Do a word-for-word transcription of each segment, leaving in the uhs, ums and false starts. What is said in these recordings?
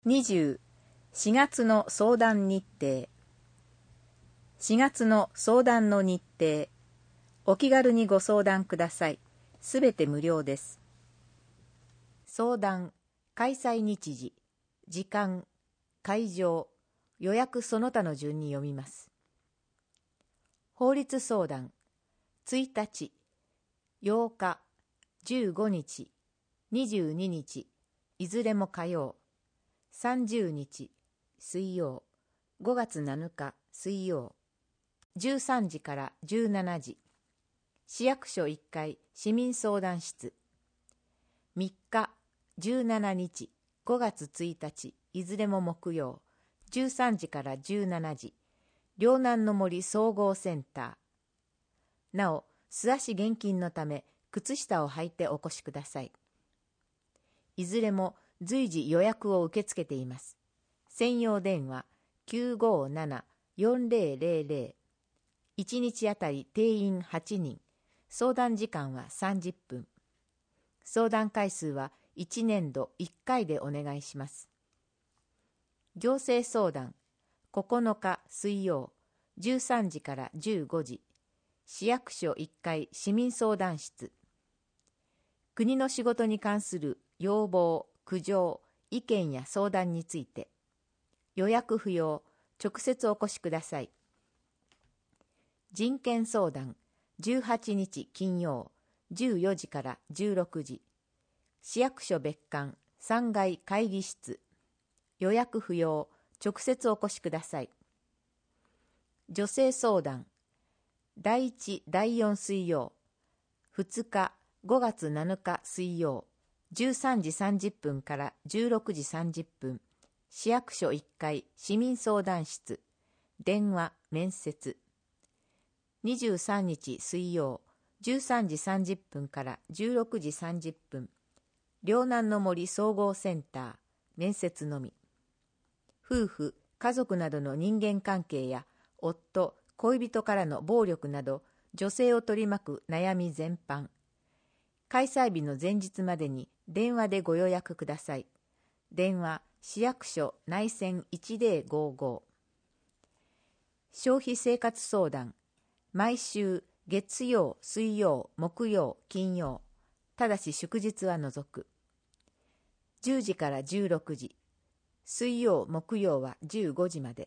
にじゅう、しがつの相談日程。しがつの相談の日程。お気軽にご相談ください。すべて無料です。相談、開催日時、時間、会場、予約その他の順に読みます。法律相談、ついたち、ようか、じゅうごにち、にじゅうににち、いずれも火曜、さんじゅうにち、水曜、ごがつなのか水曜、じゅうさんじからじゅうしちじ、市役所いっかい市民相談室。みっか、じゅうしちにち、ごがつついたち、いずれも木曜、じゅうさんじからじゅうしちじ、両南の森総合センター。なお、素足厳禁のため、靴下を履いてお越しください。いずれも随時予約を受け付けています。専用電話 きゅうごななよんぜろぜろぜろ。いちにちあたり定員はちにん。相談時間はさんじゅっぷん。相談回数はいちねんどいっかいでお願いします。行政相談、ここのか水曜、じゅうさんじからじゅうごじ、市役所いっかい市民相談室。国の仕事に関する要望、苦情、意見や相談について。予約不要、直接お越しください。人権相談、じゅうはちにち金曜、じゅうよじからじゅうろくじ。市役所別館さんがい会議室。予約不要、直接お越しください。女性相談、だいいち、だいよん水曜、ふつか、ごがつなのか水曜、じゅうさんじさんじゅっぷんからじゅうろくじさんじゅっぷん、市役所いっかい市民相談室、電話、面接。にじゅうさんにち水曜、じゅうさんじさんじゅっぷんからじゅうろくじさんじゅっぷん、両南の森総合センター、面接のみ。夫婦、家族などの人間関係や夫、恋人からの暴力など、女性を取り巻く悩み全般。開催日の前日までに電話でご予約ください。電話、市役所内線いちぜろごご。消費生活相談、毎週月曜、水曜、木曜、金曜、ただし祝日は除く。じゅうじからじゅうろくじ、水曜、木曜はじゅうごじまで。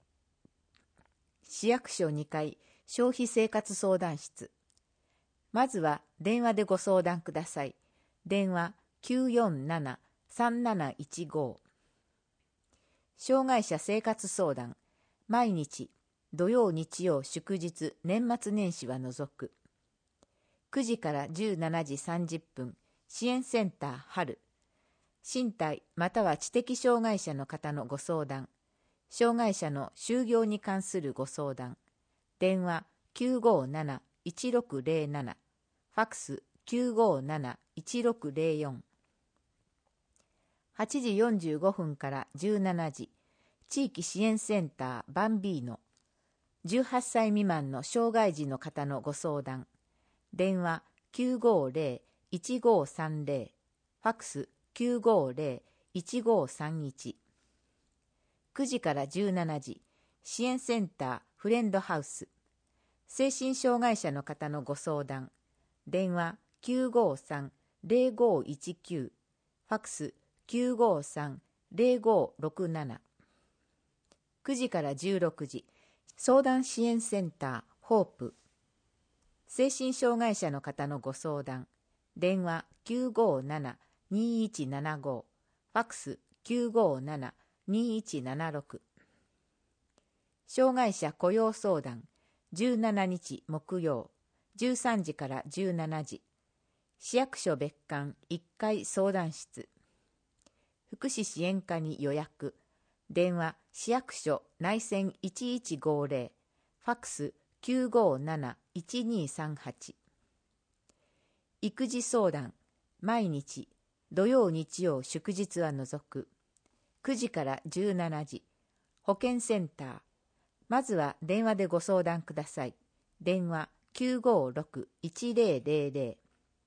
市役所にかい消費生活相談室。まずは電話でご相談ください。電話きゅうよんななさんなないちご。障害者生活相談、毎日土曜日曜祝日年末年始は除く。くじからじゅうしちじさんじゅっぷん、支援センター春。身体または知的障害者の方のご相談、障害者の就業に関するご相談。電話きゅうごなないちろくぜろなな、ファックスきゅうごなないちろくぜろよん。はちじよんじゅうごふんからじゅうしちじ、地域支援センターバンビーノ。じゅうはっさい未満の障害児の方のご相談。電話きゅうごぜろいちごさんぜろ、ファックスきゅうごぜろいちごさんいち。くじからじゅうしちじ、支援センターフレンドハウス。精神障害者の方のご相談。電話きゅうごさんぜろごいちきゅう、ファックスきゅうごさんぜろごろくなな。くじからじゅうろくじ、相談支援センターホープ。精神障害者の方のご相談。電話きゅうごななにいちななご、ファックスきゅうごななにいちななろく。障害者雇用相談、じゅうしちにち木曜、じゅうさんじからじゅうしちじ。市役所別館いっかい相談室。福祉支援課に予約。電話市役所内線いちいちごぜろ、ファックスきゅうごなないちにさんはち。育児相談、毎日土曜日曜祝日は除く。くじからじゅうしちじ、保健センター。まずは電話でご相談ください。電話きゅうごろくいちぜろぜろぜろ。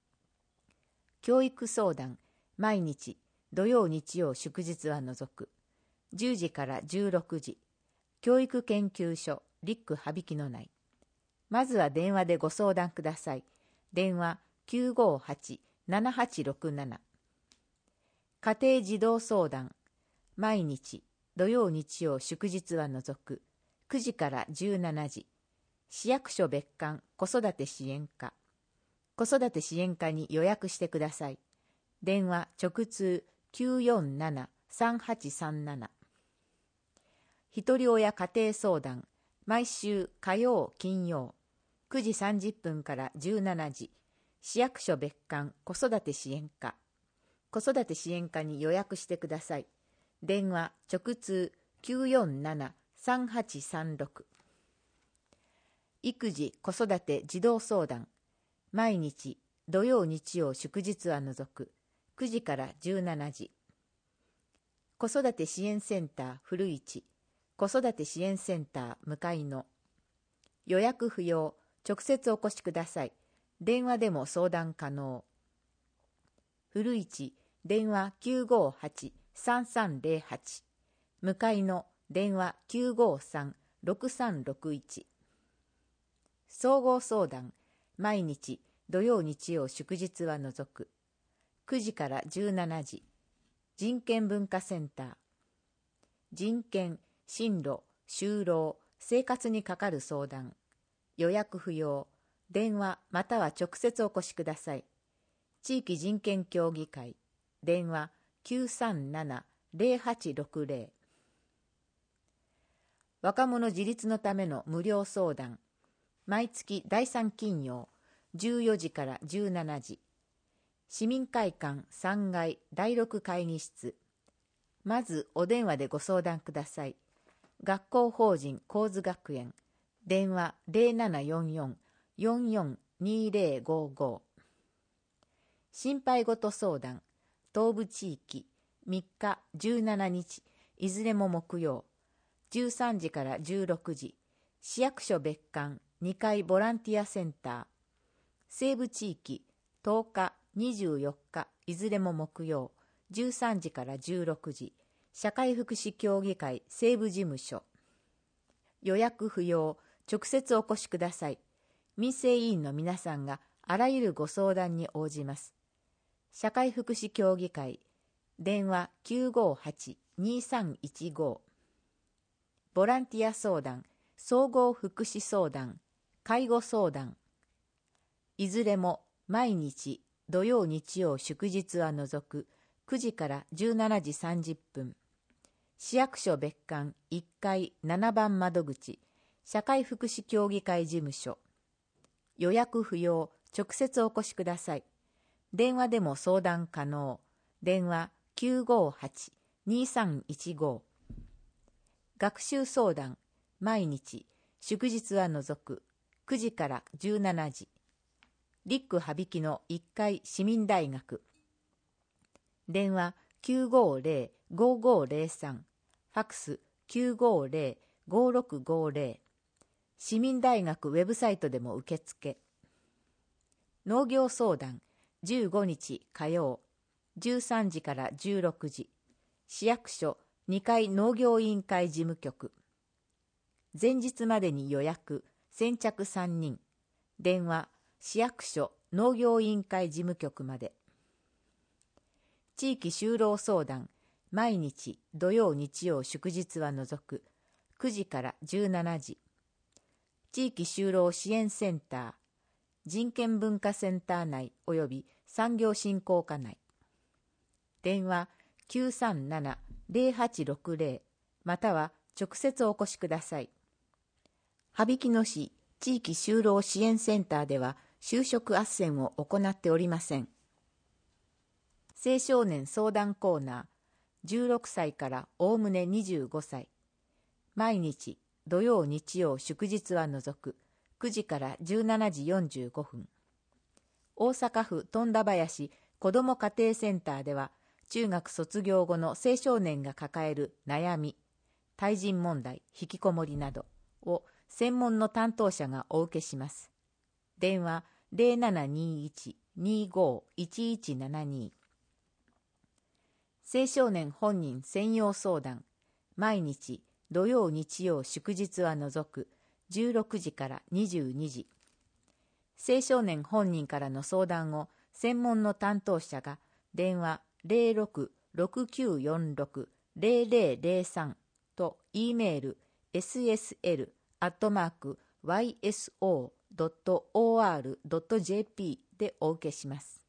教育相談、毎日土曜日曜祝日は除く。 じゅうじからじゅうろくじ、教育研究所リック羽曳の内。まずは電話でご相談ください。電話 きゅうごはち ななはちろくなな。家庭児童相談、毎日、土曜日曜祝日は除く、くじからじゅうしちじ、市役所別館子育て支援課。子育て支援課に予約してください。電話直通 きゅうよんなな さんはちさんなな。ひとり親家庭相談、毎週火曜金曜、くじさんじゅっぷんからじゅうしちじ、市役所別館子育て支援課。子育て支援課に予約してください。電話直通 きゅうよんなな さんはちさんろく。育児子育て児童相談、毎日土曜日曜祝日は除く、くじからじゅうしちじ。子育て支援センター古市、子育て支援センター向かいの。予約不要、直接お越しください。電話でも相談可能。古市、電話 きゅうごはち さんさんぜろはち。向かいの電話 きゅうごさん ろくさんろくいち。総合相談、毎日土曜日曜祝日は除く、くじからじゅうしちじ。人権文化センター。人権、進路、就労、生活にかかる相談。予約不要。電話または直接お越しください。地域人権協議会。電話 きゅうさんなな ぜろはちろくぜろ。若者自立のための無料相談。毎月だいさん金曜、じゅうよじからじゅうしちじ。市民会館さんがいだいろく会議室。まずお電話でご相談ください。学校法人高津学園。電話 ぜろななよんよん よんよんにぜろごご。心配事相談。東部地域みっかじゅうしちにち、いずれも木曜。じゅうさんじからじゅうろくじ。市役所別館にかいボランティアセンター。西部地域とおかにじゅうよっか、いずれも木曜。じゅうさんじからじゅうろくじ。社会福祉協議会西部事務所。予約不要、直接お越しください。民生委員の皆さんがあらゆるご相談に応じます。社会福祉協議会、電話 きゅうごはち にさんいちご。ボランティア相談、総合福祉相談、介護相談。いずれも毎日土曜日曜祝日は除くくじからじゅうしちじさんじゅっぷん。市役所別館いっかいななばん窓口、社会福祉協議会事務所。予約不要、直接お越しください。電話でも相談可能。電話 きゅうごはち にさんいちご。学習相談、毎日、祝日は除く、くじからじゅうしちじ。リック羽曳のいっかい市民大学。電話 きゅうごぜろ ごごぜろさん。ファックス きゅうごぜろ ごろくごぜろ。市民大学ウェブサイトでも受付。農業相談、じゅうごにち火曜、じゅうさんじからじゅうろくじ。市役所にかい農業委員会事務局。前日までに予約、先着さんにん。電話、市役所農業委員会事務局まで。地域就労相談、毎日土曜日曜祝日は除く、くじからじゅうしちじ。地域就労支援センター、人権文化センター内及び産業振興課内。電話 きゅうさんなな ぜろはちろくぜろ または直接お越しください。羽曳野市地域就労支援センターでは就職斡旋を行っておりません。青少年相談コーナー、じゅうろくさいからおおむねにじゅうごさい。毎日土曜日曜祝日は除くくじからじゅうしちじよんじゅうごふん。大阪府富田林子ども家庭センターでは中学卒業後の青少年が抱える悩み、対人問題、引きこもりなどを専門の担当者がお受けします。電話 ぜろななにいち にごいちいちななに。青少年本人専用相談、 毎日土曜日曜祝日は除くじゅうろくじからにじゅうにじ。青少年本人からの相談を専門の担当者が電話 ゼロろく ろくきゅうよんろく ゼロゼロゼロさん と E メール エスエスエル アットマーク ワイエスオー ドット オーアール ドット ジェーピー でお受けします。